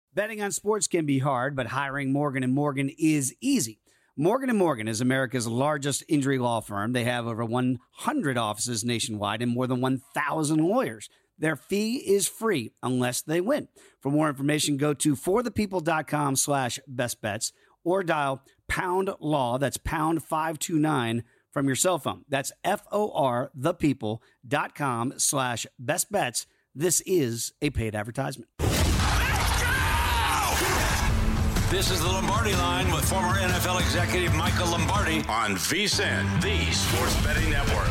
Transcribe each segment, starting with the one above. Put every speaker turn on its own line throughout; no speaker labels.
Betting on sports can be hard, but hiring Morgan & Morgan is easy. Morgan & Morgan is America's largest injury law firm. They have over 100 offices nationwide and more than 1,000 lawyers. Their fee is free unless they win. For more information, go to forthepeople.com/bestbets or dial pound law. That's pound 529 from your cell phone. That's forthepeople.com/bestbets. This is a paid advertisement.
This is the Lombardi Line with former NFL executive Michael Lombardi on VSiN, the Sports Betting Network.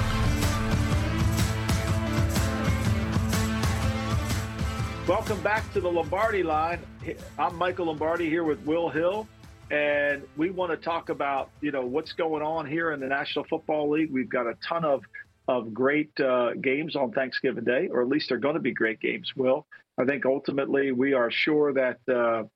Welcome back to the Lombardi Line. I'm Michael Lombardi here with Will Hill, and we want to talk about, what's going on here in the National Football League. We've got a ton of great games on Thanksgiving Day, or at least they're going to be great games, Will. I think ultimately we are sure that that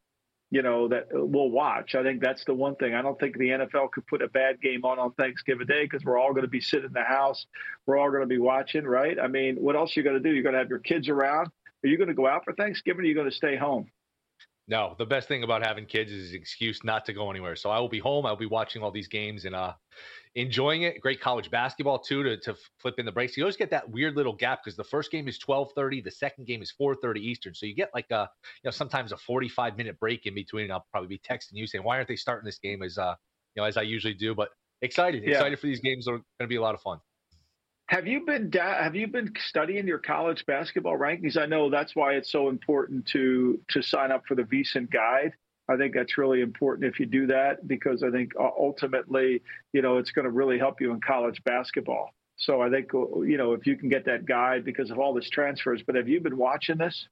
we'll watch. I think that's the one thing. I don't think the NFL could put a bad game on Thanksgiving Day because we're all going to be sitting in the house. We're all going to be watching, right? I mean, what else are you going to do? You're going to have your kids around. Are you going to go out for Thanksgiving or are you going to stay home?
No, the best thing about having kids is an excuse not to go anywhere. So I will be home. I'll be watching all these games and enjoying it. Great college basketball, too, to flip in the breaks. You always get that weird little gap because the first game is 12:30. The second game is 4:30 Eastern. So you get like sometimes a 45-minute break in between. I'll probably be texting you saying, why aren't they starting this game as I usually do? But excited for these games. Are going to be a lot of fun.
Have you been studying your college basketball rankings? I know that's why it's so important to sign up for the VSiN guide. I think that's really important if you do that, because I think ultimately, it's going to really help you in college basketball. So I think, if you can get that guide because of all this transfers. But have you been watching this?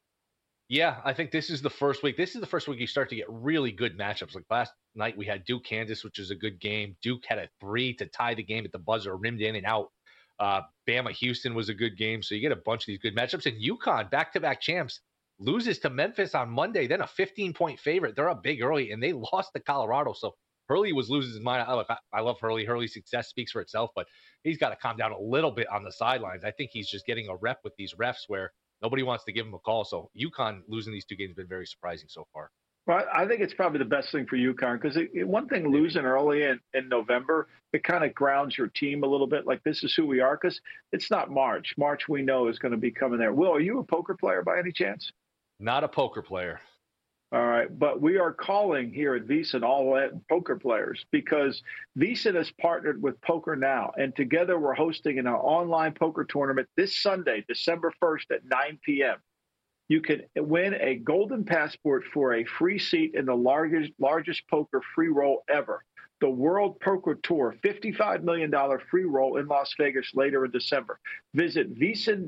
Yeah, I think this is the first week. This is the first week you start to get really good matchups. Like last night we had Duke, Kansas, which is a good game. Duke had a 3 to tie the game at the buzzer, rimmed in and out. Bama, Houston was a good game. So you get a bunch of these good matchups. And UConn, back-to-back champs, loses to Memphis on Monday, then a 15-point favorite. They're up big early, and they lost to Colorado. So Hurley was losing his mind. I love Hurley. Hurley's success speaks for itself, but he's got to calm down a little bit on the sidelines. I think he's just getting a rep with these refs where nobody wants to give him a call. So UConn losing these two games has been very surprising so far.
Well, I think it's probably the best thing for UConn because one thing losing early in November, it kind of grounds your team a little bit. Like, this is who we are, because it's not March. March we know is going to be coming there. Will, are you a poker player by any chance?
Not a poker player.
All right, but we are calling here at VSiN all poker players because VSiN has partnered with Poker Now, and together we're hosting an online poker tournament this Sunday, December 1st at 9 p.m. You can win a golden passport for a free seat in the largest poker free roll ever, the World Poker Tour, $55 million free roll in Las Vegas later in December. Visit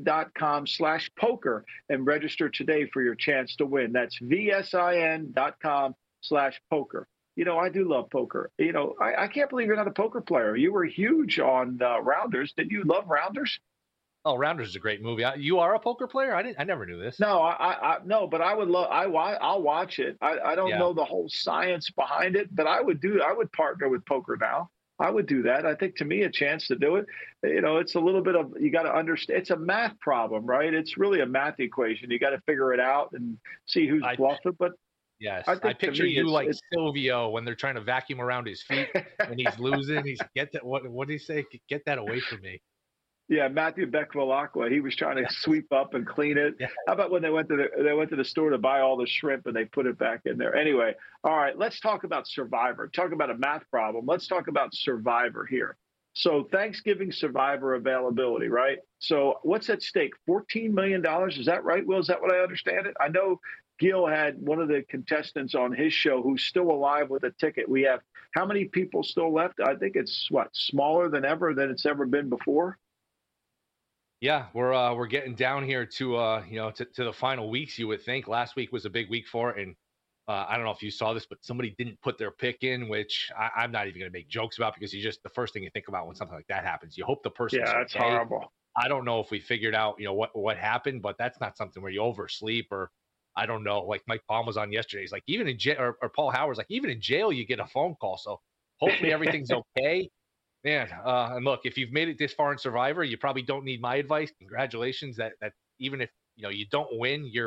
VSiN.com/poker and register today for your chance to win. That's VSIN.com/poker. I do love poker. I can't believe you're not a poker player. You were huge on Rounders. Did you love Rounders?
Oh, Rounders is a great movie. You are a poker player? I never knew this.
No, no, but I would love. I'll watch it. I don't know the whole science behind it, but I would partner with Poker Now. I would do that. I think, to me, a chance to do it. It's a little bit of, you got to understand. It's a math problem, right? It's really a math equation. You got to figure it out and see who's bluffing. But
yes, I picture you like Silvio when they're trying to vacuum around his feet and he's losing. He's get that. What did he say? Get that away from me.
Yeah, Matthew Beckvalacqua, he was trying to sweep up and clean it. Yeah. How about when they went to the store to buy all the shrimp and they put it back in there? Anyway, all right, let's talk about Survivor. Talk about a math problem. Let's talk about Survivor here. So Thanksgiving Survivor availability, right? So what's at stake? $14 million. Is that right, Will? Is that what I understand it? I know Gil had one of the contestants on his show who's still alive with a ticket. We have how many people still left? I think it's smaller than it's ever been before.
Yeah, we're getting down here to the final weeks. You would think last week was a big week for it, and I don't know if you saw this, but somebody didn't put their pick in, which I'm not even going to make jokes about because the first thing you think about when something like that happens. You hope the person.
Yeah, that's horrible.
I don't know if we figured out what happened, but that's not something where you oversleep or I don't know. Like Mike Palm was on yesterday. He's like, even in jail, or Paul Howard's like, even in jail you get a phone call. So hopefully everything's okay. Man, and look, if you've made it this far in Survivor, you probably don't need my advice. Congratulations. That even if you don't win, you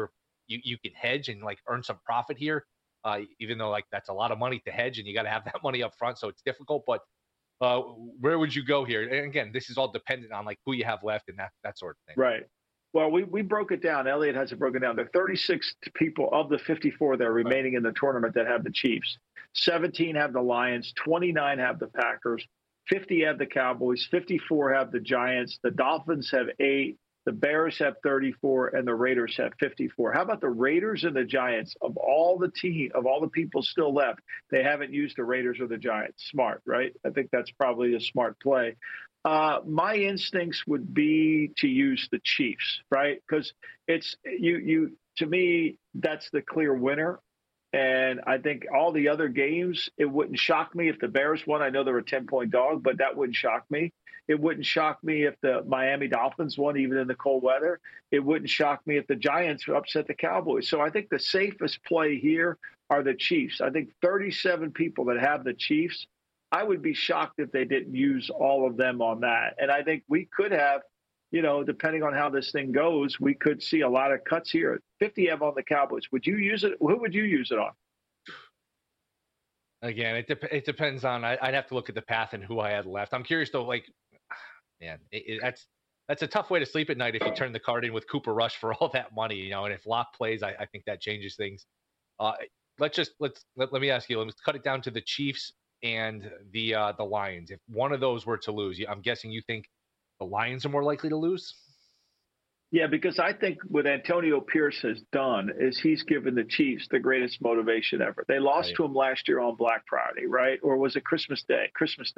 you can hedge and like earn some profit here, even though like that's a lot of money to hedge and you got to have that money up front, so it's difficult. But where would you go here? And again, this is all dependent on like who you have left and that sort of thing.
Right. Well, we broke it down. Elliot has it broken down. There are 36 people of the 54 that are remaining in the tournament that have the Chiefs. 17 have the Lions. 29 have the Packers. 50 have the Cowboys. 54 have the Giants. The Dolphins have 8. The Bears have 34, and the Raiders have 54. How about the Raiders and the Giants? Of all the people still left, they haven't used the Raiders or the Giants. Smart, right? I think that's probably a smart play. My instincts would be to use the Chiefs, right? Because it's you. To me, that's the clear winner. And I think all the other games, it wouldn't shock me if the Bears won. I know they're a 10-point dog, but that wouldn't shock me. It wouldn't shock me if the Miami Dolphins won, even in the cold weather. It wouldn't shock me if the Giants upset the Cowboys. So I think the safest play here are the Chiefs. I think 37 people that have the Chiefs, I would be shocked if they didn't use all of them on that. And I think we could have, depending on how this thing goes, we could see a lot of cuts here. 50 have on the Cowboys. Would you use it? Who would you use it on?
Again, it depends on. I'd have to look at the path and who I had left. I'm curious though. Like, man, that's a tough way to sleep at night if you turn the card in with Cooper Rush for all that money, And if Locke plays, I think that changes things. Let me ask you. Let's cut it down to the Chiefs and the Lions. If one of those were to lose, I'm guessing you think the Lions are more likely to lose?
Yeah, because I think what Antonio Pierce has done is he's given the Chiefs the greatest motivation ever. They lost to him last year on Black Friday, right? Or was it Christmas Day? Christmas.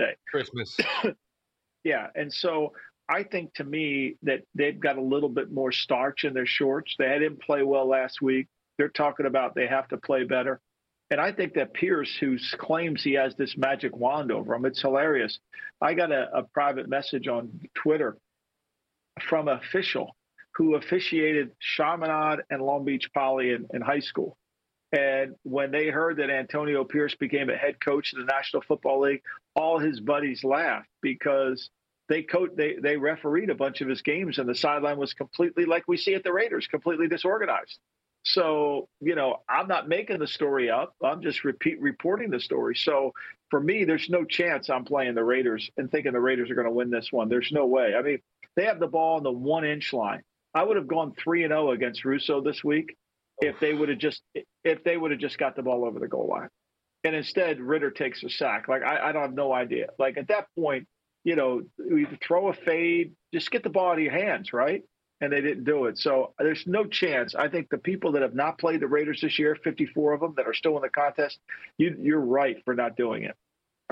Yeah, and so I think to me that they've got a little bit more starch in their shorts. They didn't play well last week. They're talking about they have to play better. And I think that Pierce, who claims he has this magic wand over him, it's hilarious. I got a private message on Twitter from an official who officiated Chaminade and Long Beach Poly in high school. And when they heard that Antonio Pierce became a head coach of the National Football League, all his buddies laughed because they refereed a bunch of his games and the sideline was completely, like we see at the Raiders, completely disorganized. So, I'm not making the story up. I'm just reporting the story. So for me, there's no chance I'm playing the Raiders and thinking the Raiders are going to win this one. There's no way. I mean, they have the ball on the 1-inch line. I would have gone 3-0 against Russo this week if they would have just got the ball over the goal line. And instead, Ritter takes a sack. Like, I don't have no idea. Like, at that point, you throw a fade, just get the ball out of your hands, right? And they didn't do it. So there's no chance. I think the people that have not played the Raiders this year, 54 of them that are still in the contest, you're right for not doing it.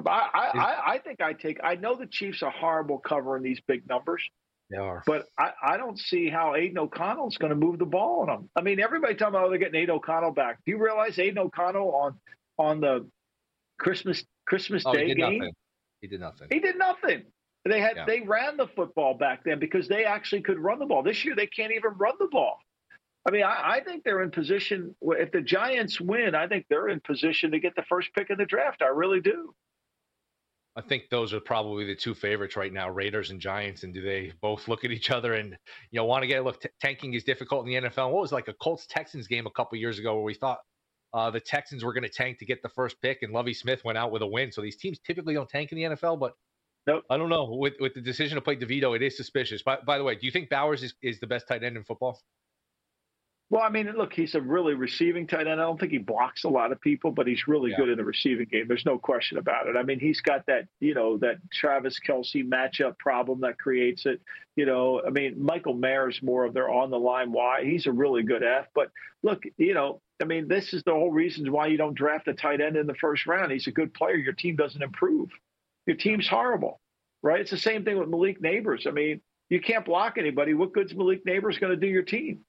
I think I know the Chiefs are horrible covering these big numbers.
They are.
But I don't see how Aiden O'Connell's going to move the ball on them. I mean, everybody talking about, they're getting Aiden O'Connell back. Do you realize Aiden O'Connell on the Christmas Day game?
Nothing. He did nothing.
He did nothing. They ran the football back then because they actually could run the ball. This year they can't even run the ball. I mean, I think they're in position. If the Giants win, I think they're in position to get the first pick in the draft. I really do.
I think those are probably the two favorites right now, Raiders and Giants. And do they both look at each other and, want to get a look? Tanking is difficult in the NFL. What was like a Colts-Texans game a couple years ago where we thought the Texans were going to tank to get the first pick and Lovie Smith went out with a win. So these teams typically don't tank in the NFL, but
nope.
I don't know. With the decision to play DeVito, it is suspicious. By the way, do you think Bowers is the best tight end in football?
Well, I mean, look, he's a really receiving tight end. I don't think he blocks a lot of people, but he's really good in the receiving game. There's no question about it. I mean, he's got that, that Travis Kelce matchup problem that creates it. I mean, Michael Mayer's more of their on the line wide. He's a really good F. But look, I mean, this is the whole reason why you don't draft a tight end in the first round. He's a good player. Your team doesn't improve. Your team's horrible, right? It's the same thing with Malik Neighbors. I mean, you can't block anybody. What good's Malik Neighbors going to do your team?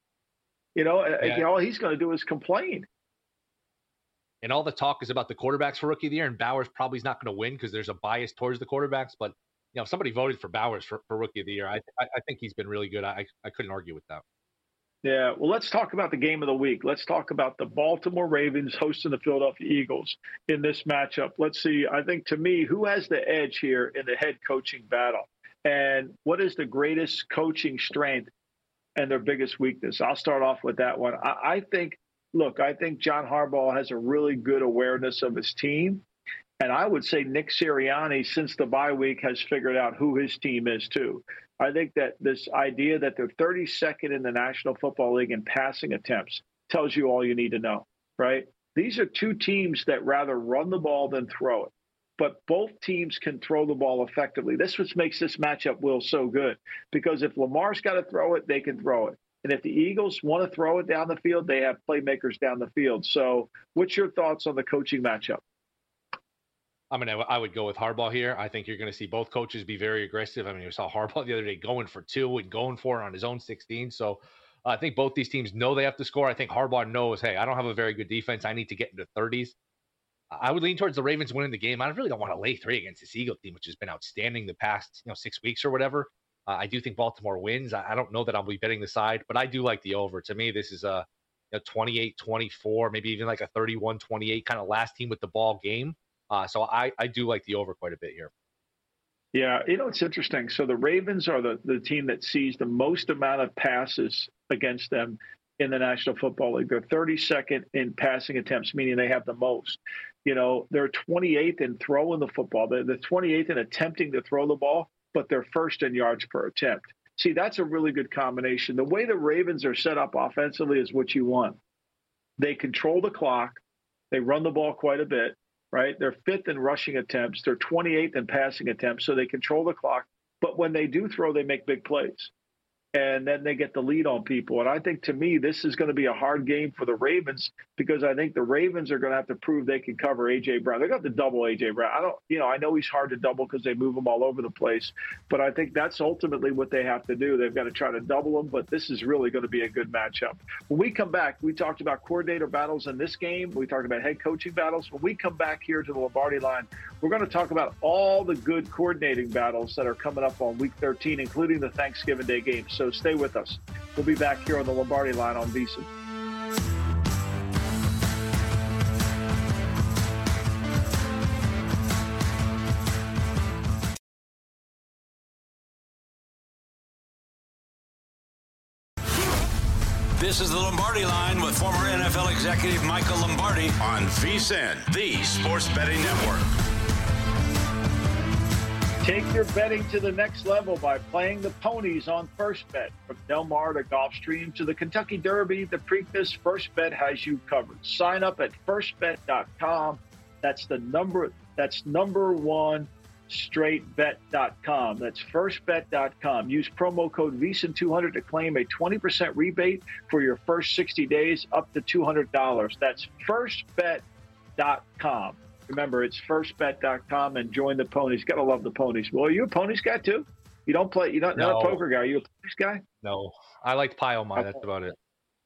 All he's going to do is complain.
And all the talk is about the quarterbacks for Rookie of the Year, and Bowers probably is not going to win because there's a bias towards the quarterbacks. But, if somebody voted for Bowers for Rookie of the Year, I think he's been really good. I couldn't argue with that.
Yeah, well, let's talk about the game of the week. Let's talk about the Baltimore Ravens hosting the Philadelphia Eagles in this matchup. Let's see. I think, to me, who has the edge here in the head coaching battle? And what is the greatest coaching strength and their biggest weakness. I'll start off with that one. I think John Harbaugh has a really good awareness of his team. And I would say Nick Sirianni, since the bye week, has figured out who his team is too. I think that this idea that they're 32nd in the National Football League in passing attempts tells you all you need to know, right? These are two teams that rather run the ball than throw it. But both teams can throw the ball effectively. This is what makes this matchup, Will, so good. Because if Lamar's got to throw it, they can throw it. And if the Eagles want to throw it down the field, they have playmakers down the field. So what's your thoughts on the coaching matchup?
I would go with Harbaugh here. I think you're going to see both coaches be very aggressive. I mean, we saw Harbaugh the other day going for 2 and going for it on his own 16. So I think both these teams know they have to score. I think Harbaugh knows, hey, I don't have a very good defense. I need to get into 30s. I would lean towards the Ravens winning the game. I really don't want to lay 3 against this Eagle team, which has been outstanding the past 6 weeks or whatever. I do think Baltimore wins. I don't know that I'll be betting the side, but I do like the over. To me, this is a 28-24, maybe even like a 31-28 kind of last team with the ball game. So I do like the over quite a bit here.
Yeah, it's interesting. So the Ravens are the team that sees the most amount of passes against them in the National Football League. They're 32nd in passing attempts, meaning they have the most. They're 28th in throwing the football. They're 28th in attempting to throw the ball, but they're first in yards per attempt. See, that's a really good combination. The way the Ravens are set up offensively is what you want. They control the clock. They run the ball quite a bit, right? They're 5th in rushing attempts. They're 28th in passing attempts, so they control the clock. But when they do throw, they make big plays. And then they get the lead on people. And I think, to me, this is going to be a hard game for the Ravens because I think the Ravens are going to have to prove they can cover A.J. Brown. They're going to have to double A.J. Brown. I know he's hard to double because they move him all over the place. But I think that's ultimately what they have to do. They've got to try to double him. But this is really going to be a good matchup. When we come back, we talked about coordinator battles in this game. We talked about head coaching battles. When we come back here to the Lombardi line, we're going to talk about all the good coordinating battles that are coming up on Week 13, including the Thanksgiving Day game. So stay with us. We'll be back here on the Lombardi line on VSiN.
This is the Lombardi line with former NFL executive Michael Lombardi on VSiN, the sports betting network.
Take your betting to the next level by playing the ponies on First Bet. From Del Mar to Gulfstream to the Kentucky Derby, the Preakness, First Bet has you covered. Sign up at firstbet.com. That's number one, straightbet.com. That's firstbet.com. Use promo code VSiN200 to claim a 20% rebate for your first 60 days up to $200. That's firstbet.com. Remember, it's firstbet.com and join the ponies. Got to love the ponies. Well, are you a ponies guy too? You don't play. You're not a poker guy. Are you a ponies guy?
No, I like Pie Oh My. That's about it.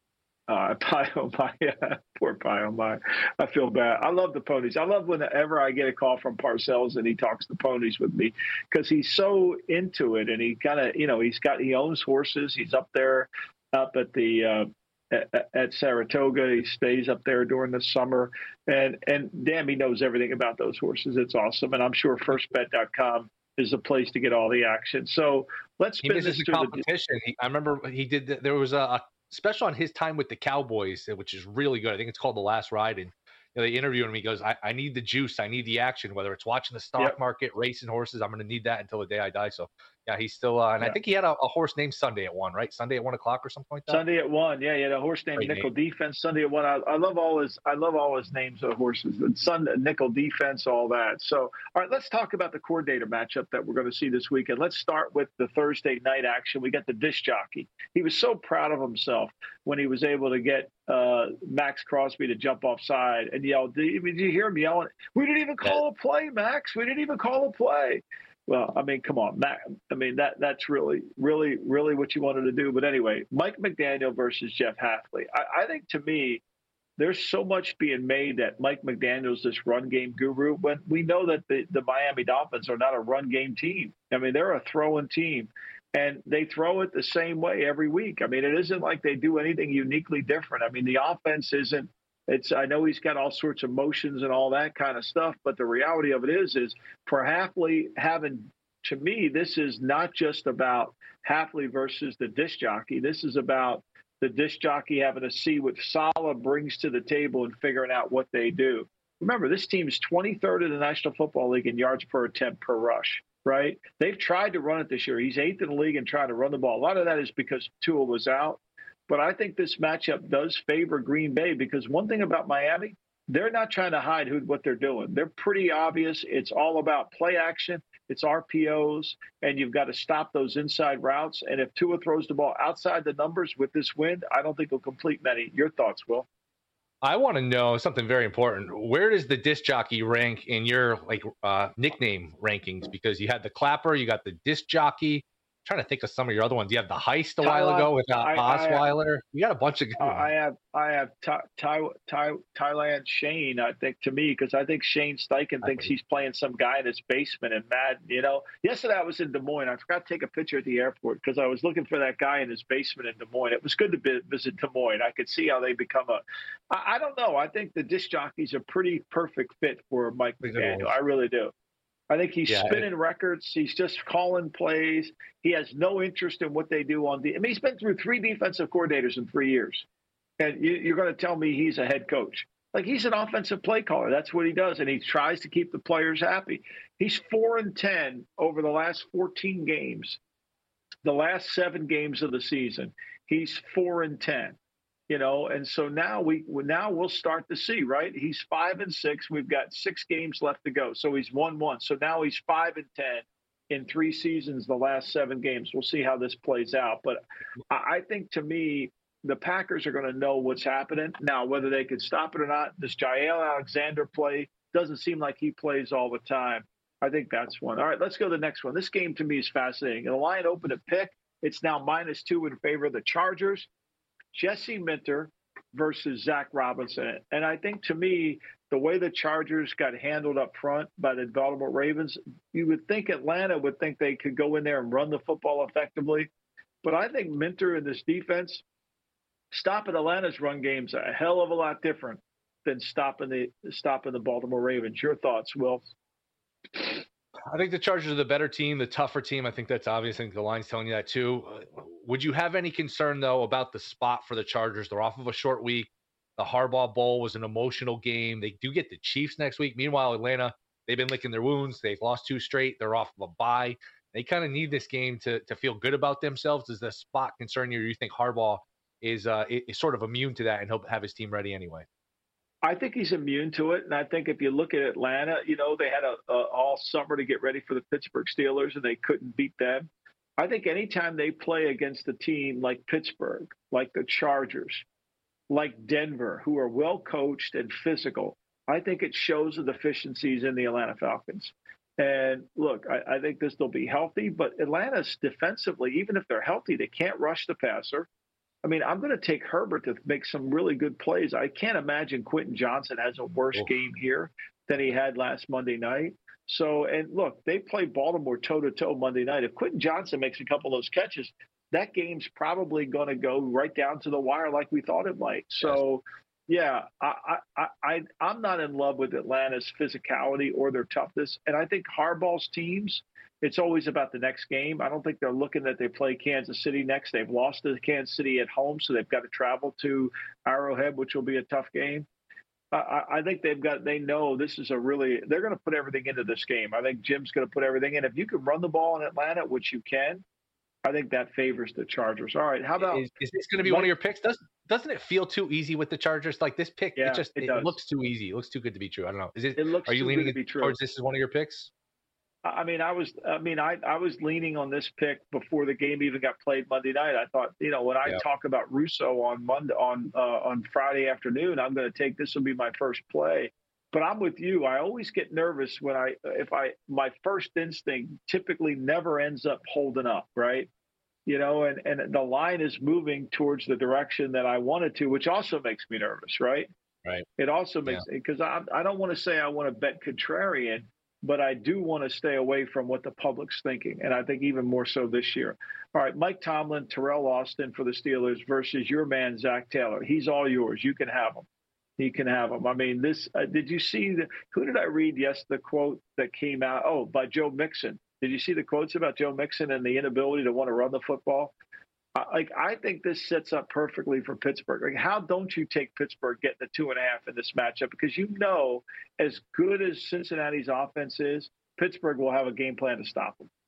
Pie Oh My. Poor Pie Oh My. I feel bad. I love the ponies. I love whenever I get a call from Parcells and he talks the ponies with me because he's so into it and he kind of, he owns horses. He's up there up at the at Saratoga. He stays up there during the summer, and damn, he knows everything about those horses. It's awesome, and I'm sure firstbet.com is the place to get all the action. So let's spin this
to competition. I remember he did. There was a special on his time with the Cowboys, which is really good. I think it's called The Last Ride, and they interview him. He goes, I need the juice. I need the action, whether it's watching the stock market, racing horses. I'm going to need that until the day I die. So, yeah, he's still I think he had a horse named Sunday at 1, right? Sunday at 1 o'clock or something like that.
Sunday at 1, yeah. He had a horse named Nickel Defense. Sunday at 1. I love all his names of horses. Nickel Defense, all that. So, all right, let's talk about the coordinator matchup that we're going to see this weekend. Let's start with the Thursday night action. We got the disc jockey. He was so proud of himself when he was able to get Max Crosby to jump offside and yell. Did you hear him yelling? We didn't even call a play, Max. We didn't even call a play. Well, I mean, come on, Max. I mean, that's really, really, really what you wanted to do. But anyway, Mike McDaniel versus Jeff Hafley. I think, to me, there's so much being made that Mike McDaniel's this run game guru when we know that the Miami Dolphins are not a run game team. I mean, they're a throwing team. And they throw it the same way every week. I mean, it isn't like they do anything uniquely different. I mean, the offense isn't. I know he's got all sorts of motions and all that kind of stuff, but the reality of it is for Hafley having to me, this is not just about Hafley versus the disc jockey. This is about the disc jockey having to see what Saleh brings to the table and figuring out what they do. Remember, this team is 23rd in the National Football League in yards per attempt per rush, right? They've tried to run it this year. He's 8th in the league and trying to run the ball. A lot of that is because Tua was out. But I think this matchup does favor Green Bay because one thing about Miami, they're not trying to hide what they're doing. They're pretty obvious. It's all about play action. It's RPOs, and you've got to stop those inside routes. And if Tua throws the ball outside the numbers with this wind, I don't think he'll complete many. Your thoughts, Will?
I want to know something very important. Where does the disc jockey rank in your nickname rankings? Because you had the Clapper, you got the disc jockey. Trying to think of some of your other ones. You have the Heist a while ago with Osweiler. You got a bunch of good ones.
I have Thailand Shane, I think, to me, because I think Shane Steichen thinks he's playing some guy in his basement in Madden. You know, yesterday I was in Des Moines. I forgot to take a picture at the airport because I was looking for that guy in his basement in Des Moines. It was good to visit Des Moines. I could see how they become I don't know. I think the disc jockey's a pretty perfect fit for Mike McDaniel. I really do. I think he's spinning records. He's just calling plays. He has no interest in what they do on I mean, he's been through 3 defensive coordinators in 3 years. And you're going to tell me he's a head coach. Like, he's an offensive play caller. That's what he does. And he tries to keep the players happy. He's 4-10 over the last 14 games. The last 7 games of the season, he's 4-10. You know, and so now we'll start to see, right? He's 5-6. We've got 6 games left to go. So he's 1-1. So now he's 5-10 in 3 seasons, the last 7 games. We'll see how this plays out. But I think, to me, the Packers are going to know what's happening. Now, whether they can stop it or not, this Jair Alexander play doesn't seem like he plays all the time. I think that's one. All right, let's go to the next one. This game, to me, is fascinating. The line opened at pick. It's now -2 in favor of the Chargers. Jesse Minter versus Zach Robinson. And I think, to me, the way the Chargers got handled up front by the Baltimore Ravens, you would think Atlanta would think they could go in there and run the football effectively. But I think Minter and this defense, stopping Atlanta's run game's a hell of a lot different than stopping the Baltimore Ravens. Your thoughts, Will?
I think the Chargers are the better team, the tougher team. I think that's obvious. I think the line's telling you that too. Would you have any concern, though, about the spot for the Chargers? They're off of a short week. The Harbaugh Bowl was an emotional game. They do get the Chiefs next week. Meanwhile, Atlanta, they've been licking their wounds. They've lost 2 straight. They're off of a bye. They kind of need this game to feel good about themselves. Does the spot concern you, or do you think Harbaugh is sort of immune to that and he'll have his team ready anyway?
I think he's immune to it. And I think if you look at Atlanta, you know, they had all summer to get ready for the Pittsburgh Steelers and they couldn't beat them. I think anytime they play against a team like Pittsburgh, like the Chargers, like Denver, who are well coached and physical, I think it shows the deficiencies in the Atlanta Falcons. And look, I think this will be healthy, but Atlanta's defensively, even if they're healthy, they can't rush the passer. I mean, I'm going to take Herbert to make some really good plays. I can't imagine Quentin Johnson has a worse game here than he had last Monday night. So, and look, they play Baltimore toe-to-toe Monday night. If Quentin Johnson makes a couple of those catches, that game's probably going to go right down to the wire like we thought it might. So, yeah, I'm not in love with Atlanta's physicality or their toughness. And I think Harbaugh's teams, it's always about the next game. I don't think they're looking that they play Kansas City next. They've lost to Kansas City at home, so they've got to travel to Arrowhead, which will be a tough game. I think they know this is they're going to put everything into this game. I think Jim's going to put everything in. If you can run the ball in Atlanta, which you can, I think that favors the Chargers. All right, how about
is this going to be one of your picks? Doesn't it feel too easy with the Chargers? Like this pick,
yeah,
it looks too easy. It looks too good to be true. I don't know.
Are you leaning
towards this as one of your picks?
I was leaning on this pick before the game even got played Monday night. I thought, when I talk about Russo on Friday afternoon, I'm going to take this will be my first play. But I'm with you. I always get nervous when my first instinct typically never ends up holding up, right? And the line is moving towards the direction that I wanted to, which also makes me nervous, right?
Right.
It also makes because I don't want to say I want to bet contrarian, but I do want to stay away from what the public's thinking, and I think even more so this year. All right, Mike Tomlin, Terrell Austin for the Steelers versus your man, Zach Taylor. He's all yours. You can have him. He can have him. I mean, this did you see who did I read the quote that came out? Oh, by Joe Mixon. Did you see the quotes about Joe Mixon and the inability to want to run the football? I think this sets up perfectly for Pittsburgh. Like, how don't you take Pittsburgh getting the 2.5 in this matchup? Because as good as Cincinnati's offense is, Pittsburgh will have a game plan to stop them.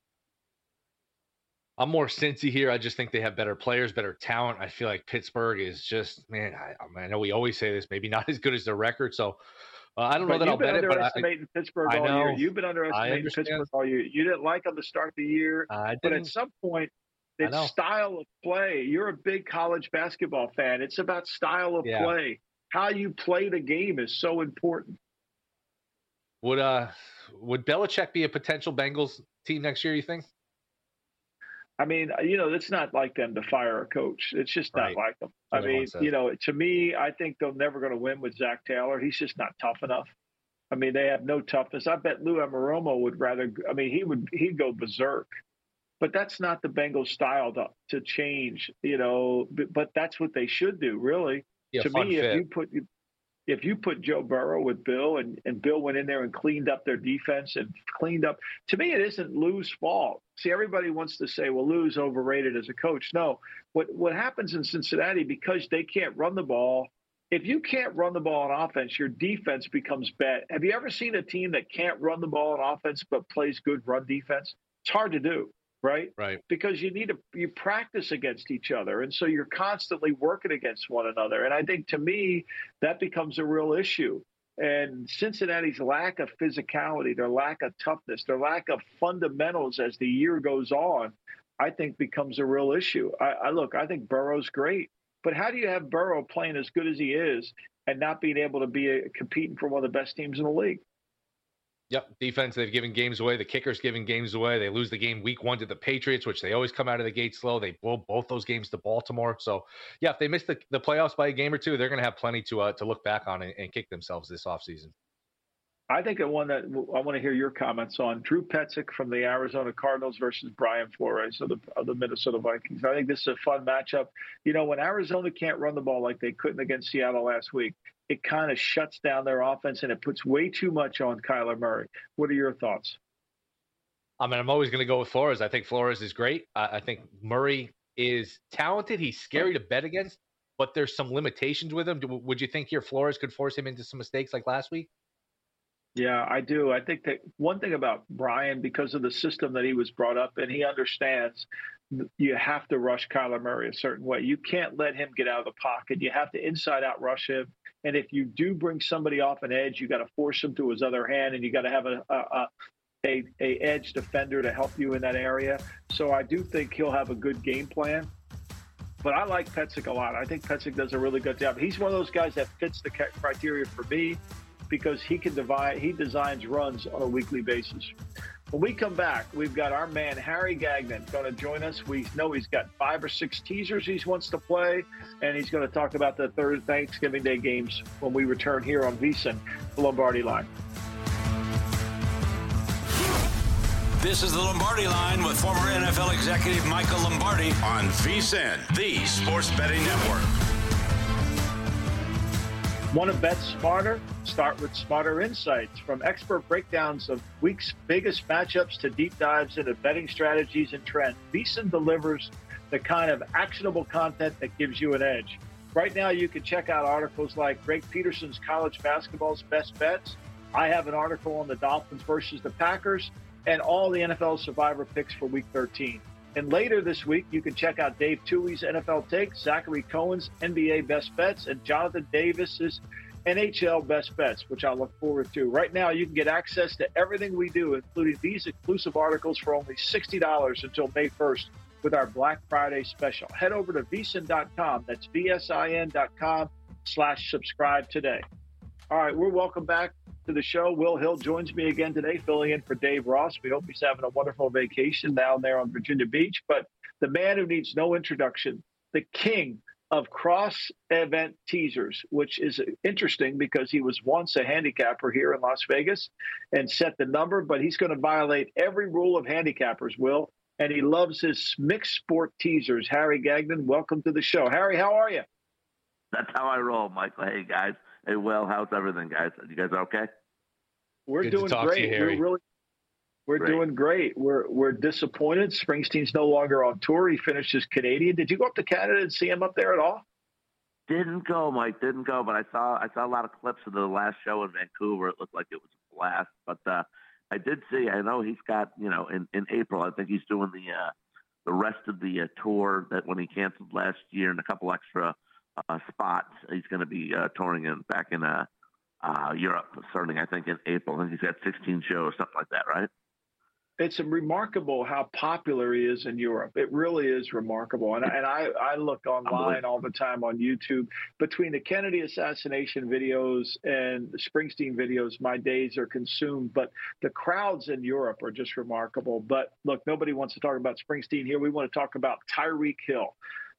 I'm more Cincy here. I just think they have better players, better talent. I feel like Pittsburgh is just, man, I know we always say this, maybe not as good as their record. So I don't know that I'll bet it. But
underestimating Pittsburgh all year. You've been underestimating Pittsburgh all year. You didn't like them to start the year. But at some point, it's style of play. You're a big college basketball fan. It's about style of play. How you play the game is so important.
Would Belichick be a potential Bengals team next year, you think?
I mean, it's not like them to fire a coach. It's just not like them. I mean, to me, I think they're never going to win with Zach Taylor. He's just not tough enough. I mean, they have no toughness. I bet Lou Anarumo would rather – I mean, he'd go berserk. But that's not the Bengals style to change, but that's what they should do, really.
Yeah,
to me, if you put Joe Burrow with Bill and Bill went in there and cleaned up their defense and cleaned up, to me, it isn't Lou's fault. See, everybody wants to say, well, Lou's overrated as a coach. No, what happens in Cincinnati, because they can't run the ball, if you can't run the ball on offense, your defense becomes bad. Have you ever seen a team that can't run the ball on offense but plays good run defense? It's hard to do. Right. Because you practice against each other. And so you're constantly working against one another. And I think, to me, that becomes a real issue. And Cincinnati's lack of physicality, their lack of toughness, their lack of fundamentals as the year goes on, I think becomes a real issue. I think Burrow's great. But how do you have Burrow playing as good as he is and not being able to be competing for one of the best teams in the league?
Yep. Defense, they've given games away. The kicker's giving games away. They lose the game week 1 to the Patriots, which they always come out of the gate slow. They blow both those games to Baltimore. So, yeah, if they miss the playoffs by a game or two, they're going to have plenty to look back on and kick themselves this offseason.
I think one that I want to hear your comments on, Drew Petzik from the Arizona Cardinals versus Brian Flores of the Minnesota Vikings. I think this is a fun matchup. When Arizona can't run the ball like they couldn't against Seattle last week, it kind of shuts down their offense and it puts way too much on Kyler Murray. What are your thoughts?
I mean, I'm always going to go with Flores. I think Flores is great. I think Murray is talented. He's scary to bet against, but there's some limitations with him. Would you think here Flores could force him into some mistakes like last week?
Yeah, I do. I think that one thing about Brian, because of the system that he was brought up in, he understands you have to rush Kyler Murray a certain way. You can't let him get out of the pocket. You have to inside out rush him. And if you do bring somebody off an edge, you got to force him to his other hand, and you got to have a edge defender to help you in that area. So I do think he'll have a good game plan. But I like Petzik a lot. I think Petzik does a really good job. He's one of those guys that fits the criteria for me because he designs runs on a weekly basis. When we come back, we've got our man Harry Gagnon going to join us. We know he's got 5 or 6 teasers he wants to play, and he's going to talk about the Thanksgiving Day games when we return here on VSiN, the Lombardi Line.
This is the Lombardi Line with former NFL executive Michael Lombardi on VSiN, the Sports Betting Network.
Want to bet smarter? Start with Smarter Insights. From expert breakdowns of week's biggest matchups to deep dives into betting strategies and trends, VSiN delivers the kind of actionable content that gives you an edge. Right now, you can check out articles like Greg Peterson's College Basketball's Best Bets. I have an article on the Dolphins versus the Packers and all the NFL Survivor picks for Week 13. And later this week, you can check out Dave Toohey's NFL Takes, Zachary Cohen's NBA Best Bets, and Jonathan Davis's NHL Best Bets, which I look forward to. Right now, you can get access to everything we do, including these exclusive articles for only $60 until May 1st with our Black Friday special. Head over to VSiN.com. That's VSIN.com/subscribe today. All right, we're welcome back to the show. Will Hill joins me again today, filling in for Dave Ross. We hope he's having a wonderful vacation down there on Virginia Beach. But the man who needs no introduction, the king of cross-event teasers, which is interesting because he was once a handicapper here in Las Vegas and set the number, but he's going to violate every rule of handicappers, Will, and he loves his mixed sport teasers. Harry Gagnon, welcome to the show. Harry, how are you?
That's how I roll, Michael. Hey, guys. Hey, Will, how's everything, guys? You guys okay?
We're doing great. We're doing great. We're disappointed. Springsteen's no longer on tour. He finished his Canadian. Did you go up to Canada and see him up there at all?
Didn't go, Mike. Didn't go. But I saw a lot of clips of the last show in Vancouver. It looked like it was a blast. But I did see. I know he's got in April. I think he's doing the rest of the tour that when he canceled last year and a couple extra spots. He's going to be touring back in Europe starting I think in April. I think he's got 16 shows, something like that, right?
It's remarkable how popular he is in Europe. It really is remarkable. And I look online all the time on YouTube. Between the Kennedy assassination videos and the Springsteen videos, my days are consumed. But the crowds in Europe are just remarkable. But look, nobody wants to talk about Springsteen here. We want to talk about Tyreek Hill.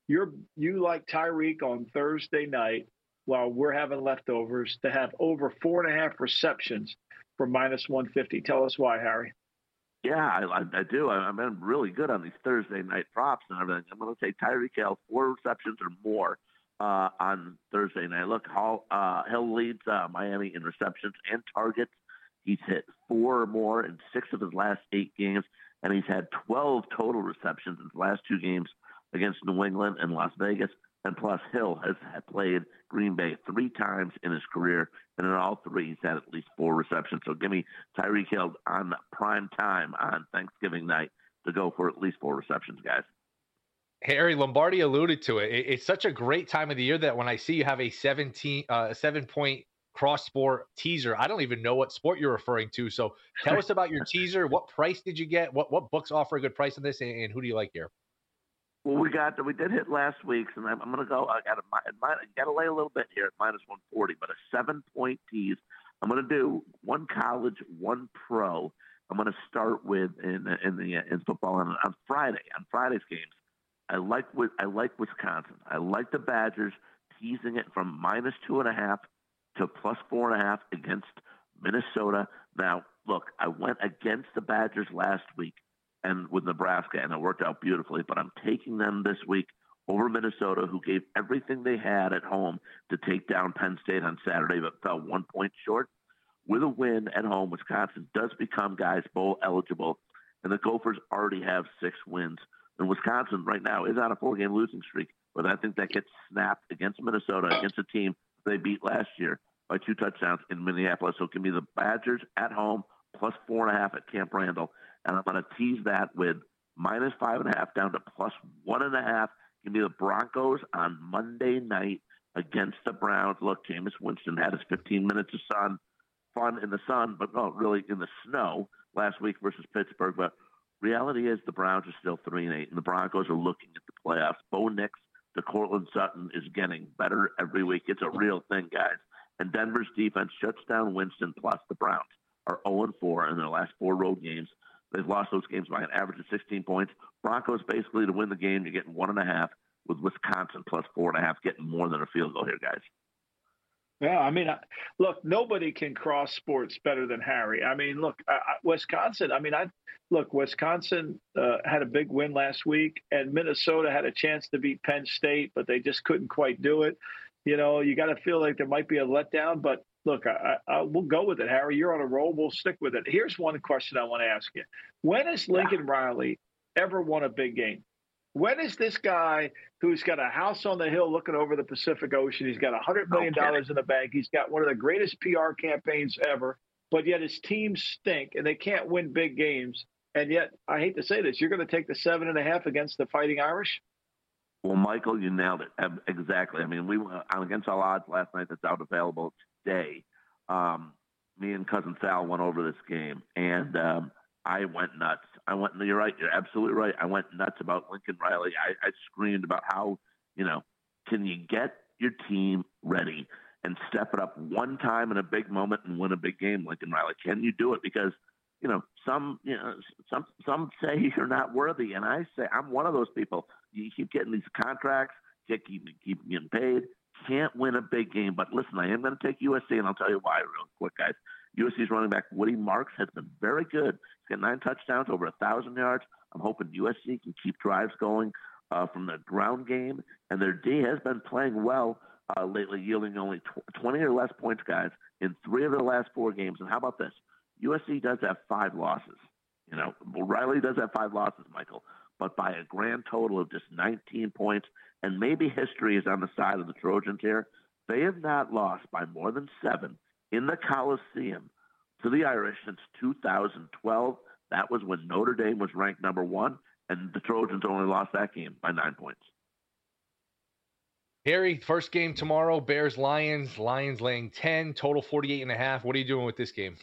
You like Tyreek on Thursday night while we're having leftovers to have over 4.5 receptions for minus 150. Tell us why, Harry.
Yeah, I do. I'm really good on these Thursday night props and everything. I'm going to take Tyreek Hill 4 receptions or more on Thursday night. Look, Hill leads Miami in receptions and targets. He's hit 4 or more in 6 of his last 8 games, and he's had 12 total receptions in his last 2 games against New England and Las Vegas. And plus, Hill has played Green Bay 3 times in his career, and in all 3, he's had at least 4 receptions. So give me Tyreek Hill on prime time on Thanksgiving night to go for at least 4 receptions, guys.
Harry, Lombardi alluded to it. It's such a great time of the year that when I see you have a 7-point cross-sport teaser, I don't even know what sport you're referring to. So tell us about your teaser. What price did you get? What books offer a good price on this, and who do you like here?
Well, we did hit last week's, and I'm going to go. I got to lay a little bit here at minus 140, but a 7-point tease. I'm going to do 1 college, 1 pro. I'm going to start with in football on Friday. On Friday's games, I like Wisconsin. I like the Badgers teasing it from minus 2.5 to plus 4.5 against Minnesota. Now, look, I went against the Badgers last week and with Nebraska, and it worked out beautifully. But I'm taking them this week over Minnesota, who gave everything they had at home to take down Penn State on Saturday, but fell 1 point short. With a win at home, Wisconsin does become, guys, bowl eligible, and the Gophers already have 6 wins. And Wisconsin right now is on a 4-game losing streak, but I think that gets snapped against Minnesota, against a team they beat last year by 2 touchdowns in Minneapolis. So give me the Badgers at home plus 4.5 at Camp Randall. And I'm going to tease that with minus 5.5 down to plus 1.5. Give me the Broncos on Monday night against the Browns. Look, Jameis Winston had his 15 minutes of fun in the sun, but no, really in the snow last week versus Pittsburgh. But reality is the Browns are still 3-8, and the Broncos are looking at the playoffs. Bo Nix to Cortland Sutton is getting better every week. It's a real thing, guys. And Denver's defense shuts down Winston, plus the Browns are 0-4 in their last 4 road games. They've lost those games by an average of 16 points. Broncos basically to win the game, you're getting 1.5 with Wisconsin plus 4.5, getting more than a field goal here, guys.
Yeah, I mean, look, nobody can cross sports better than Harry. I mean, look, Wisconsin. Wisconsin had a big win last week, and Minnesota had a chance to beat Penn State, but they just couldn't quite do it. You know, you got to feel like there might be a letdown, but look, we'll go with it, Harry. You're on a roll. We'll stick with it. Here's one question I want to ask you. When has Lincoln Riley ever won a big game? When is this guy who's got a house on the hill looking over the Pacific Ocean, he's got $100 million in the bank, he's got one of the greatest PR campaigns ever, but yet his teams stink and they can't win big games, and yet, I hate to say this, you're going to take the 7.5 against the Fighting Irish?
Well, Michael, you nailed it. Exactly. I mean, we went against all odds last night that's out available today. Me and Cousin Sal went over this game, and I went nuts. You're right. You're absolutely right. I went nuts about Lincoln Riley. I screamed about how, can you get your team ready and step it up one time in a big moment and win a big game, Lincoln Riley? Can you do it? Because, some say you're not worthy. And I say, I'm one of those people. You keep getting these contracts, keep getting paid, can't win a big game. But listen, I am going to take USC, and I'll tell you why real quick, guys. USC's running back Woody Marks has been very good. He's got 9 touchdowns, over 1,000 yards. I'm hoping USC can keep drives going from the ground game. And their D has been playing well lately, yielding only 20 or less points, guys, in 3 of their last 4 games. And how about this? USC does have 5 losses Riley does have 5 losses, Michael, but by a grand total of just 19 points, and maybe history is on the side of the Trojans here. They have not lost by more than 7 in the Coliseum to the Irish since 2012. That was when Notre Dame was ranked number 1, and the Trojans only lost that game by 9 points.
Harry, first game tomorrow, Bears-Lions. Lions laying 10, total 48.5. What are you doing with this game?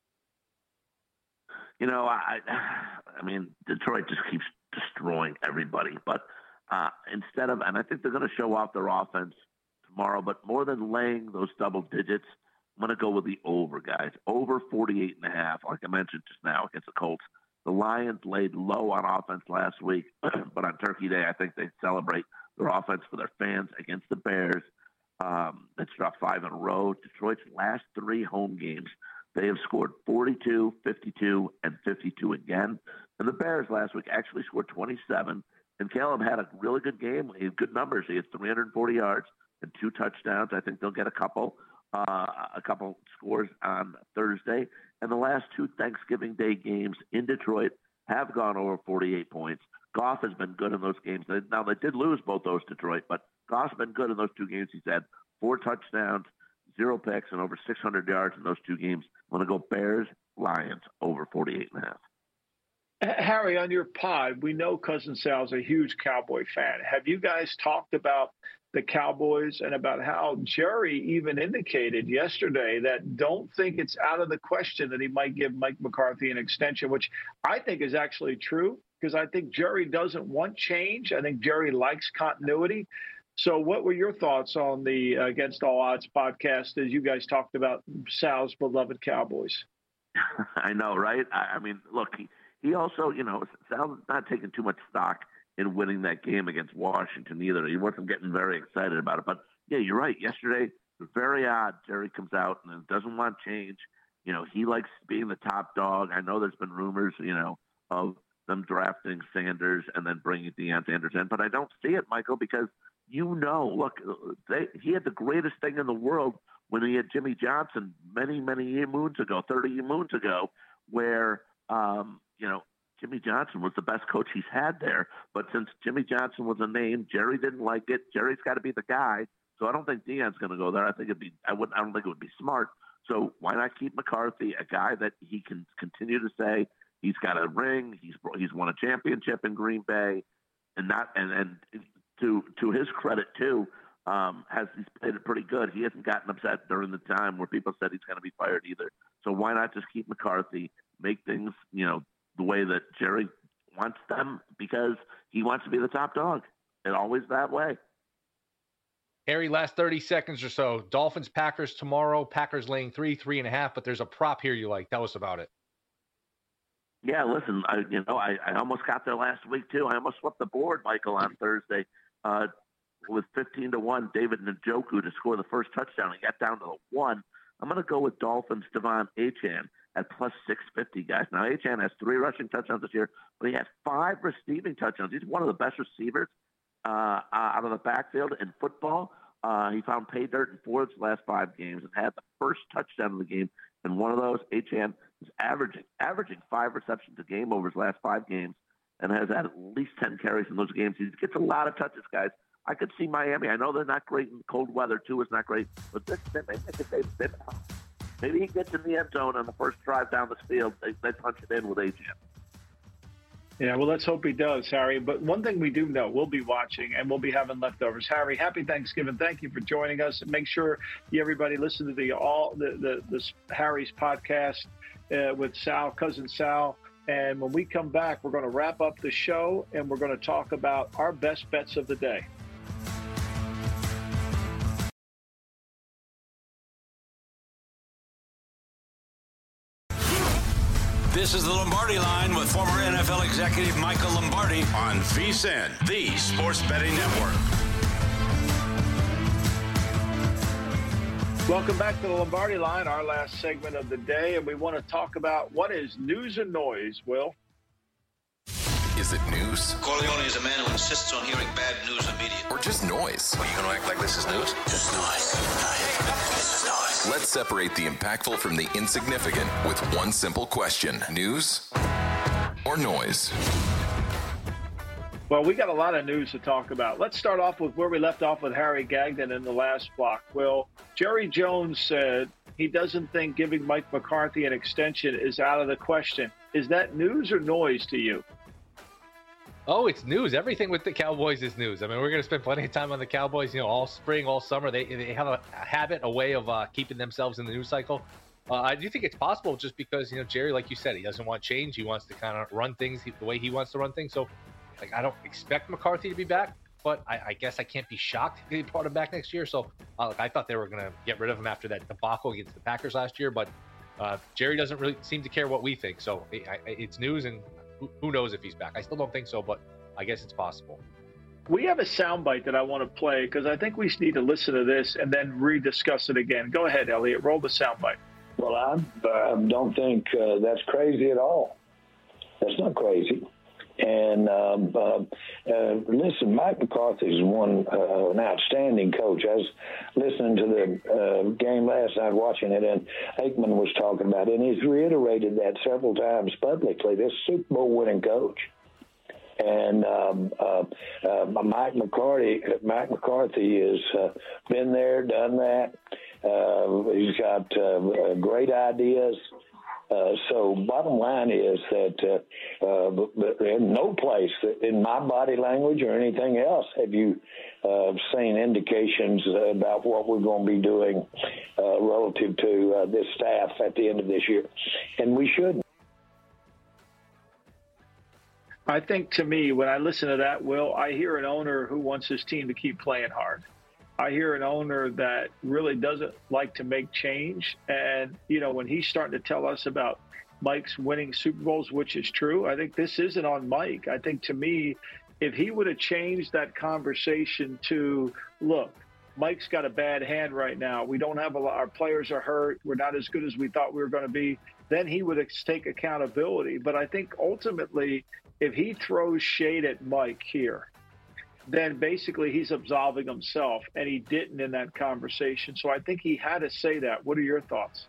I mean, Detroit just keeps destroying everybody. But instead of, and I think they're going to show off their offense tomorrow, but more than laying those double digits, I'm going to go with the over, guys. Over 48.5, like I mentioned just now against the Colts. The Lions laid low on offense last week, but on Turkey Day, I think they celebrate their offense for their fans against the Bears. That's dropped 5 in a row. Detroit's last 3 home games, they have scored 42, 52, and 52 again. And the Bears last week actually scored 27. And Caleb had a really good game. He had good numbers. He had 340 yards and 2 touchdowns. I think they'll get a couple scores on Thursday. And the last 2 Thanksgiving Day games in Detroit have gone over 48 points. Goff has been good in those games. Now, they did lose both those Detroit, but Goff's been good in those 2 games. He's had 4 touchdowns, 0 picks, and over 600 yards in those 2 games. I'm going to go Bears, Lions, over 48.5.
Harry, on your pod, we know Cousin Sal's a huge Cowboy fan. Have you guys talked about the Cowboys and about how Jerry even indicated yesterday that don't think it's out of the question that he might give Mike McCarthy an extension, which I think is actually true because I think Jerry doesn't want change. I think Jerry likes continuity. So what were your thoughts on the Against All Odds podcast as you guys talked about Sal's beloved Cowboys?
I know, right? I mean, look, he also, Sal's not taking too much stock in winning that game against Washington either. He wasn't getting very excited about it. But, yeah, you're right. Yesterday, it was very odd. Jerry comes out and doesn't want change. He likes being the top dog. I know there's been rumors, of them drafting Sanders and then bringing Deion Sanders in. But I don't see it, Michael, because look, he had the greatest thing in the world when he had Jimmy Johnson many, many moons ago, 30 moons ago, where, Jimmy Johnson was the best coach he's had there. But since Jimmy Johnson was a name, Jerry didn't like it. Jerry's got to be the guy. So I don't think Deion's going to go there. I don't think it would be smart. So why not keep McCarthy, a guy that he can continue to say he's got a ring, he's won a championship in Green Bay, and to his credit too, he's played it pretty good. He hasn't gotten upset during the time where people said he's going to be fired either. So why not just keep McCarthy, make things, the way that Jerry wants them, because he wants to be the top dog. It's always that way.
Harry, last 30 seconds or so. Dolphins, Packers tomorrow. Packers laying 3.5, but there's a prop here you like. Tell us about it.
Yeah, listen, I almost got there last week too. I almost swept the board, Michael, on Thursday with 15-1, David Njoku to score the first touchdown. He got down to the 1. I'm going to go with Dolphins Devon Achane at plus 650, guys. Now, Achane has 3 rushing touchdowns this year, but he has 5 receiving touchdowns. He's one of the best receivers out of the backfield in football. He found pay dirt in 4 of his last 5 games and had the first touchdown of the game. And one of those, Achane is averaging 5 receptions a game over his last 5 games and has had at least 10 carries in those games. He gets a lot of touches, guys. I could see Miami. I know they're not great in cold weather. Tua is not great, but maybe he gets in the end zone on the first drive down the field. They punch it in with Achane.
Yeah, well, let's hope he does, Harry. But one thing we do know, we'll be watching and we'll be having leftovers. Harry, happy Thanksgiving. Thank you for joining us. And make sure everybody listen to the Harry's podcast with Sal, Cousin Sal. And when we come back, we're going to wrap up the show and we're going to talk about our best bets of the day.
This is the Lombardi Line with former NFL executive Michael Lombardi on VSiN, the Sports Betting Network.
Welcome back to the Lombardi Line, our last segment of the day, and we want to talk about what is news and noise, Will.
Is it news?
Corleone is a man who insists on hearing bad news immediately.
Or just noise?
Are you going to act like this is news? Just noise. This is noise.
Let's separate the impactful from the insignificant with one simple question. News or noise?
Well, we got a lot of news to talk about. Let's start off with where we left off with Harry Gagnon in the last block. Well, Jerry Jones said he doesn't think giving Mike McCarthy an extension is out of the question. Is that news or noise to you?
Oh, it's news. Everything with the Cowboys is news. I mean, we're going to spend plenty of time on the Cowboys, all spring, all summer. They have a habit, a way of keeping themselves in the news cycle. I do think it's possible just because, Jerry, like you said, he doesn't want change. He wants to kind of run things the way he wants to run things. So, I don't expect McCarthy to be back, but I guess I can't be shocked if they brought him back next year. So, I thought they were going to get rid of him after that debacle against the Packers last year, but Jerry doesn't really seem to care what we think. So, it's news, and who knows if he's back. I still don't think so, but I guess it's possible.
We have a soundbite that I want to play because I think we need to listen to this and then rediscuss it again. Go ahead, Elliot. Roll the soundbite.
Well, I don't think that's crazy at all. That's not crazy. And listen, Mike McCarthy is an outstanding coach. I was listening to the game last night, watching it, and Aikman was talking about it, and he's reiterated that several times publicly. This Super Bowl winning coach. And Mike McCarthy has been there, done that. He's got great ideas. So bottom line is that in no place in my body language or anything else have you seen indications about what we're going to be doing relative to this staff at the end of this year. And we shouldn't.
I think, to me, when I listen to that, Will, I hear an owner who wants his team to keep playing hard. I hear an owner that really doesn't like to make change. And, when he's starting to tell us about Mike's winning Super Bowls, which is true, I think this isn't on Mike. I think, to me, if he would have changed that conversation to, look, Mike's got a bad hand right now. We don't have our players are hurt. We're not as good as we thought we were going to be. Then he would take accountability. But I think ultimately, if he throws shade at Mike here, then basically he's absolving himself, and he didn't in that conversation. So I think he had to say that. What are your thoughts?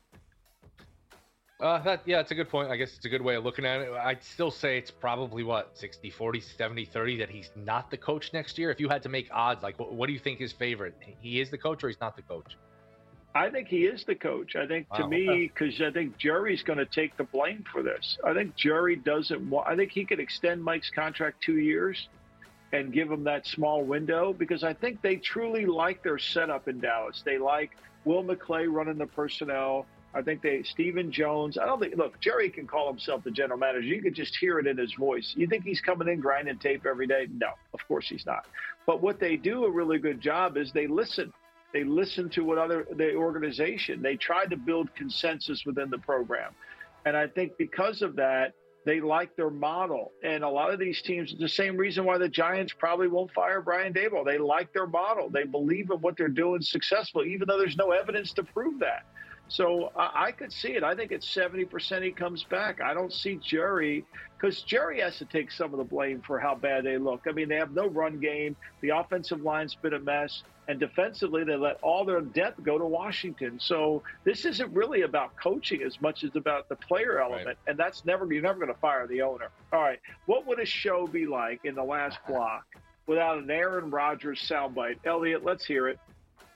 It's a good point. I guess it's a good way of looking at it. I'd still say it's probably, 60-40, 70-30, that he's not the coach next year. If you had to make odds, what do you think is favorite? He is the coach or he's not the coach?
I think he is the coach. I think, to me, because I think Jerry's going to take the blame for this. I think Jerry doesn't want – I think he could extend Mike's contract 2 years and give him that small window, because I think they truly like their setup in Dallas. They like Will McClay running the personnel. I think Stephen Jones. I don't think – look, Jerry can call himself the general manager. You can just hear it in his voice. You think he's coming in grinding tape every day? No, of course he's not. But what they do a really good job is they listen. They listen to the organization. They try to build consensus within the program. And I think because of that, they like their model. And a lot of these teams, it's the same reason why the Giants probably won't fire Brian Daboll. They like their model. They believe in what they're doing successfully, even though there's no evidence to prove that. So I could see it. I think it's 70% he comes back. I don't see Jerry, because Jerry has to take some of the blame for how bad they look. I mean, they have no run game. The offensive line's been a mess. And defensively, they let all their depth go to Washington. So this isn't really about coaching as much as about the player element. Right. And that's you're never going to fire the owner. All right. What would a show be like in the last block without an Aaron Rodgers soundbite? Elliot, let's hear it.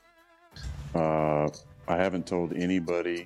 I haven't told anybody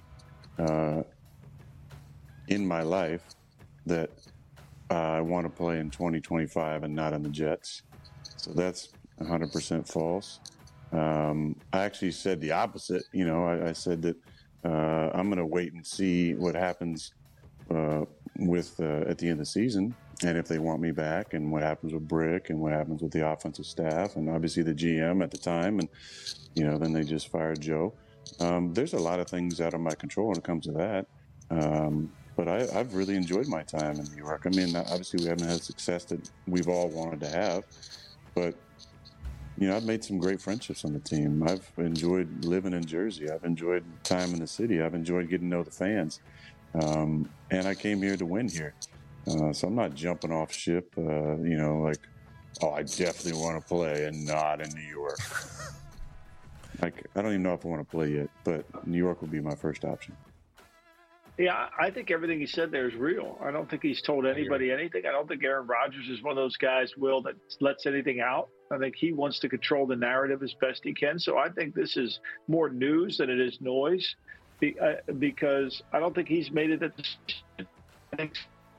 in my life that I want to play in 2025 and not on the Jets. So that's 100% false. I actually said the opposite. I said that I'm going to wait and see what happens with at the end of the season, and if they want me back, and what happens with Brick, and what happens with the offensive staff, and obviously the GM at the time, and then they just fired Joe. There's a lot of things out of my control when it comes to that. But I've really enjoyed my time in New York. I mean, obviously we haven't had the success that we've all wanted to have, but I've made some great friendships on the team. I've enjoyed living in Jersey. I've enjoyed time in the city. I've enjoyed getting to know the fans. And I came here to win here. So I'm not jumping off ship, I definitely want to play and not in New York. I don't even know if I want to play yet, but New York will be my first option.
Yeah, I think everything he said there is real. I don't think he's told anybody anything. I don't think Aaron Rodgers is one of those guys, Will, that lets anything out. I think he wants to control the narrative as best he can. So I think this is more news than it is noise, because I don't think he's made it a decision. I think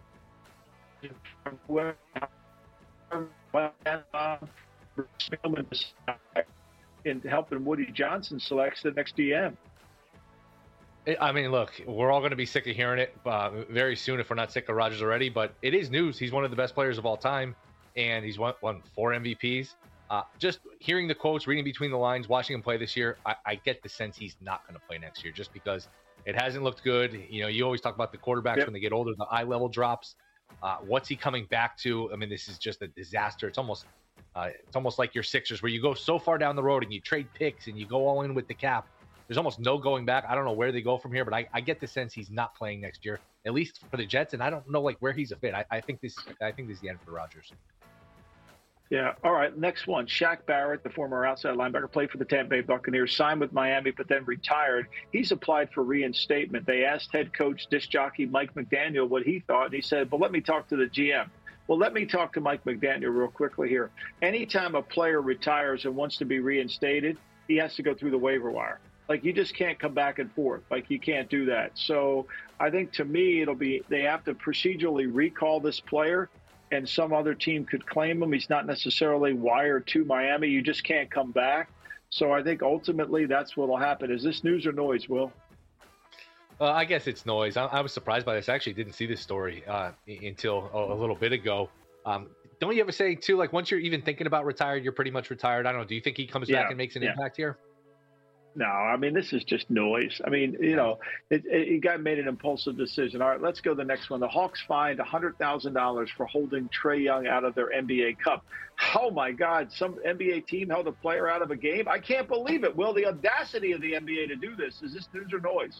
in helping Woody Johnson selects the next GM.
I mean, look, we're all going to be sick of hearing it very soon if we're not sick of Rodgers already, but it is news. He's one of the best players of all time, and he's won 4 MVPs. Just hearing the quotes, reading between the lines, watching him play this year, I get the sense he's not going to play next year just because it hasn't looked good. You know, you always talk about the quarterbacks when they get older, the eye level drops. What's he coming back to? I mean, this is just a disaster. It's almost like your Sixers, where you go so far down the road and you trade picks and you go all in with the cap. There's almost no going back. I don't know where they go from here, but I get the sense he's not playing next year, at least for the Jets, and I don't know where he's a fit. I think this is the end for Rodgers.
Yeah. All right. Next one. Shaq Barrett, the former outside linebacker, played for the Tampa Bay Buccaneers, signed with Miami, but then retired. He's applied for reinstatement. They asked head coach, disc jockey Mike McDaniel, what he thought, and he said, "But let me talk to the GM." Well, let me talk to Mike McDaniel real quickly here. Anytime a player retires and wants to be reinstated, he has to go through the waiver wire. Like, you just can't come back and forth. Like, you can't do that. So I think, to me, they have to procedurally recall this player, and some other team could claim him. He's not necessarily wired to Miami. You just can't come back. So I think ultimately that's what will happen. Is this news or noise, Will?
I guess it's noise. I was surprised by this. I actually didn't see this story until a little bit ago. Don't you ever say, too, like, once you're even thinking about retired, you're pretty much retired? I don't know. Do you think he comes back and makes an impact here?
No, I mean, this is just noise. I mean, you know, he guy made an impulsive decision. All right, let's go to the next one. The Hawks fined $100,000 for holding Trae Young out of their NBA Cup. Oh, my God, some NBA team held a player out of a game? I can't believe it. Will, the audacity of the NBA to do this. Is this news or noise?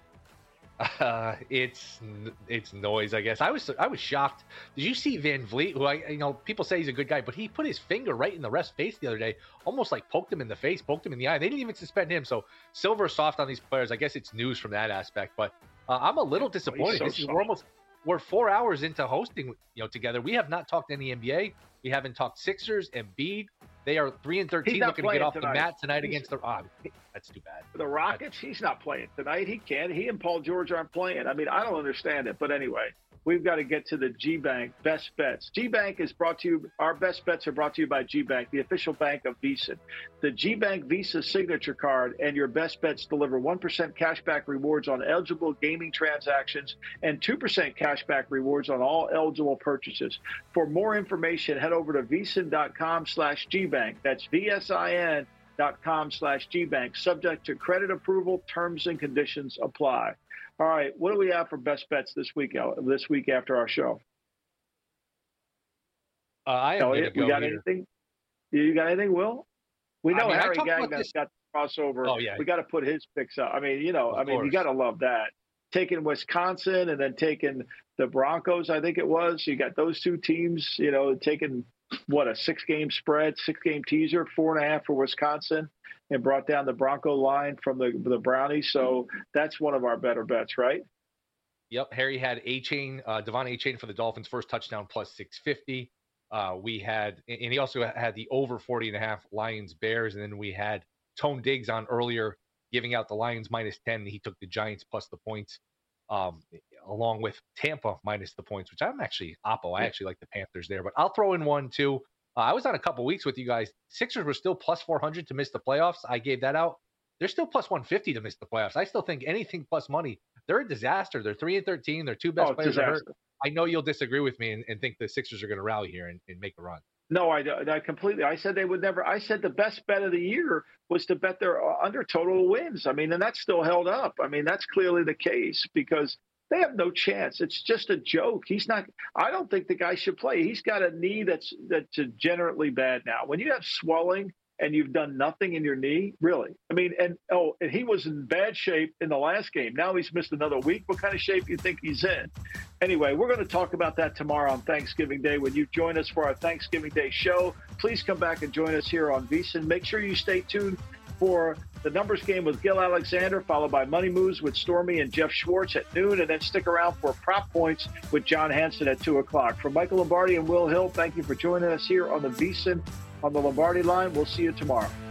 It's noise, I guess. I was shocked. Did you see Van Vliet, who people say he's a good guy, but he put his finger right in the ref's face the other day, almost like poked him in the face, poked him in the eye. They didn't even suspend him. So Silver soft on these players. I guess it's news from that aspect, but I'm a little disappointed. We're 4 hours into hosting, together. We have not talked any NBA. We haven't talked Sixers and Embiid. They are 3-13, looking to get off the mat tonight against the. That's too bad.
The Rockets, he's not playing tonight. He can't. He and Paul George aren't playing. I mean, I don't understand it. But anyway, we've got to get to the G-Bank Best Bets. G-Bank is brought to you. Our Best Bets are brought to you by G-Bank, the official bank of Visa. The G-Bank Visa signature card and your Best Bets deliver 1% cashback rewards on eligible gaming transactions and 2% cashback rewards on all eligible purchases. For more information, head over to vsin.com/Gbank. That's VSIN.com/Gbank. Subject to credit approval, terms and conditions apply. All right, what do we have for Best Bets this week after our show?
I am going to go.
We got anything? You got anything, Will? We know Harry Gagman's got the crossover.
Oh, yeah.
We got to put his picks up. I mean, you got to love that. Taking Wisconsin and then taking the Broncos, I think it was. You got those two teams, taking a 6-game spread, 6-game teaser, 4.5 for Wisconsin, and brought down the Bronco line from the Brownies. So that's one of our better bets, right?
Yep. Harry had Devon A-Chain for the Dolphins first touchdown plus 650. And he also had the over 40.5 Lions Bears. And then we had Tone Diggs on earlier, giving out the Lions minus 10. He took the Giants plus the points, along with Tampa minus the points, which I'm actually Oppo. I actually like the Panthers there, but I'll throw in one too. I was on a couple weeks with you guys. Sixers were still plus 400 to miss the playoffs. I gave that out. They're still plus 150 to miss the playoffs. I still think anything plus money, they're a disaster. They're 3-13. Their two best players are hurt. I know you'll disagree with me and think the Sixers are going to rally here and make a run.
No, I completely. I said they would never. I said the best bet of the year was to bet their under total wins. I mean, and that's still held up. I mean, that's clearly the case because they have no chance. It's just a joke. He's not. I don't think the guy should play. He's got a knee that's degenerately bad now. When you have swelling and you've done nothing in your knee, really. I mean, and he was in bad shape in the last game. Now he's missed another week. What kind of shape do you think he's in? Anyway, we're going to talk about that tomorrow on Thanksgiving Day when you join us for our Thanksgiving Day show. Please come back and join us here on VSiN. Make sure you stay tuned for The Numbers Game with Gil Alexander, followed by Money Moves with Stormy and Jeff Schwartz at noon, and then stick around for Prop Points with John Hansen at 2 o'clock. For Michael Lombardi and Will Hill, thank you for joining us here on the VSiN on the Lombardi Line. We'll see you tomorrow.